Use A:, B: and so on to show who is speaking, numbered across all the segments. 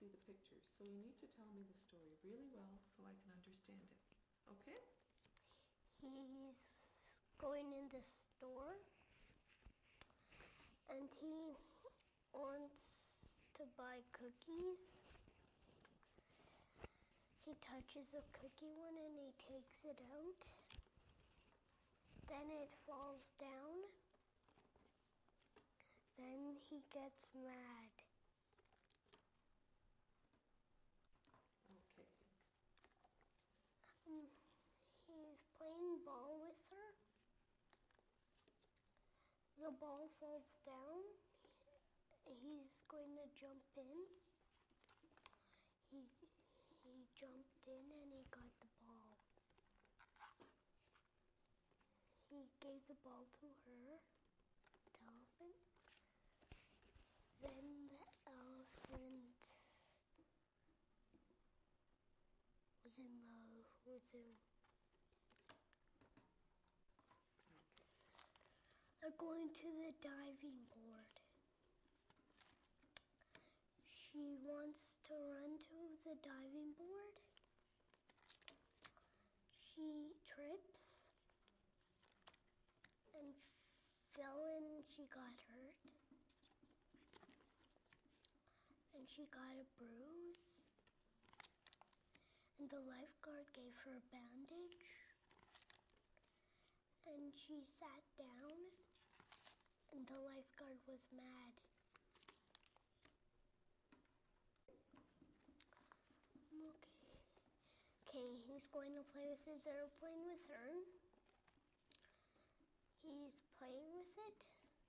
A: see the pictures, so you need to tell me the story really well so I can understand it. Okay?
B: He's going in the store and he wants to buy cookies. He touches a cookie one and he takes it out. Then it falls down. Then he gets mad.
A: Okay.
B: He's playing ball with her. The ball falls down. He's going to jump in. He jumped in and he got the ball. He gave the ball to her, the elephant. Then the elephant was in love with him.
A: Okay.
B: They're going to the diving board. She wants to run to the diving board. She trips and fell and she got hurt. And she got a bruise. And the lifeguard gave her a bandage. And she sat down. And the lifeguard was mad. Okay, he's going to play with his airplane with her. He's playing with it.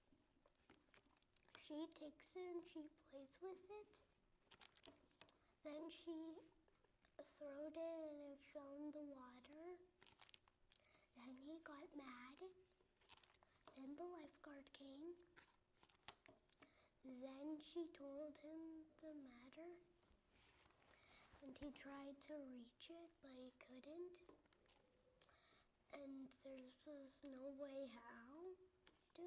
B: She takes it and she plays with it. Then she threw it and it fell in the water. Then he got mad. Then the lifeguard came. Then she told him the matter. And he tried to reach it, but he couldn't. And there was no way how to.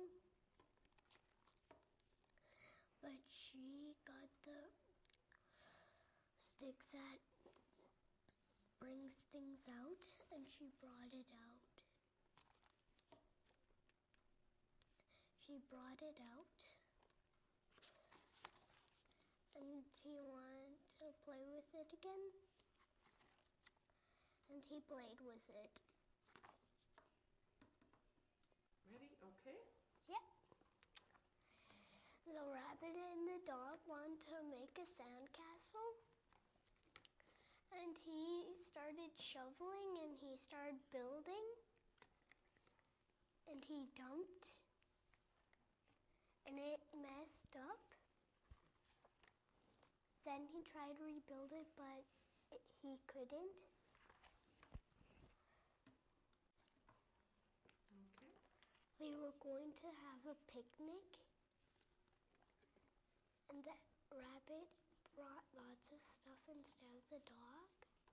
B: But she got the stick that brings things out, and she brought it out. She brought it out, and he wanted to play with it again, and he played with it.
A: Ready? Okay?
B: Yep. The rabbit and the dog want to make a sandcastle, and he started shoveling and he started building, and he dumped, and it messed up. Then he tried to rebuild it, but he couldn't.
A: Okay.
B: They were going to have a picnic, and the rabbit brought lots of stuff instead of the dog.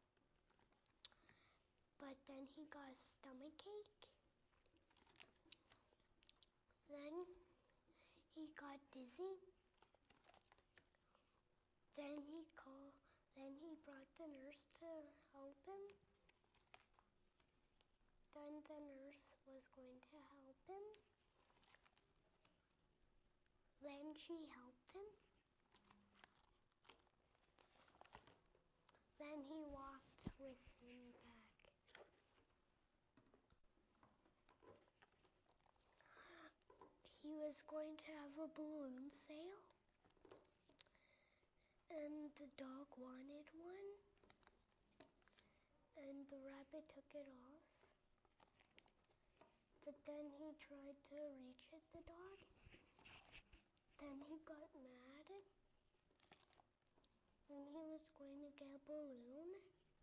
B: But then he got a stomachache. Then he got dizzy. Then he brought the nurse to help him. Then the nurse was going to help him. Then she helped him. Then he walked with him back. He was going to have a balloon sail, and the dog wanted one, and the rabbit took it off. But then he tried to reach it, the dog. Then he got mad. Then he was going to get a balloon.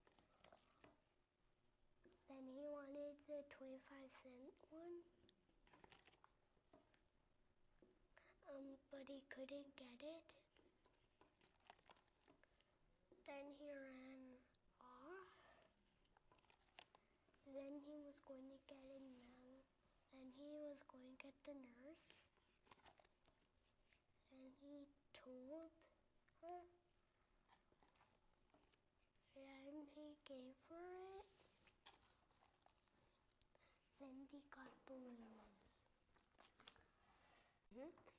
B: Then he wanted the 25-cent one. But he couldn't get it. Then he ran off. Then he was going to get a nun. Then he was going to get the nurse. And he told her gave her it. Then they got balloons.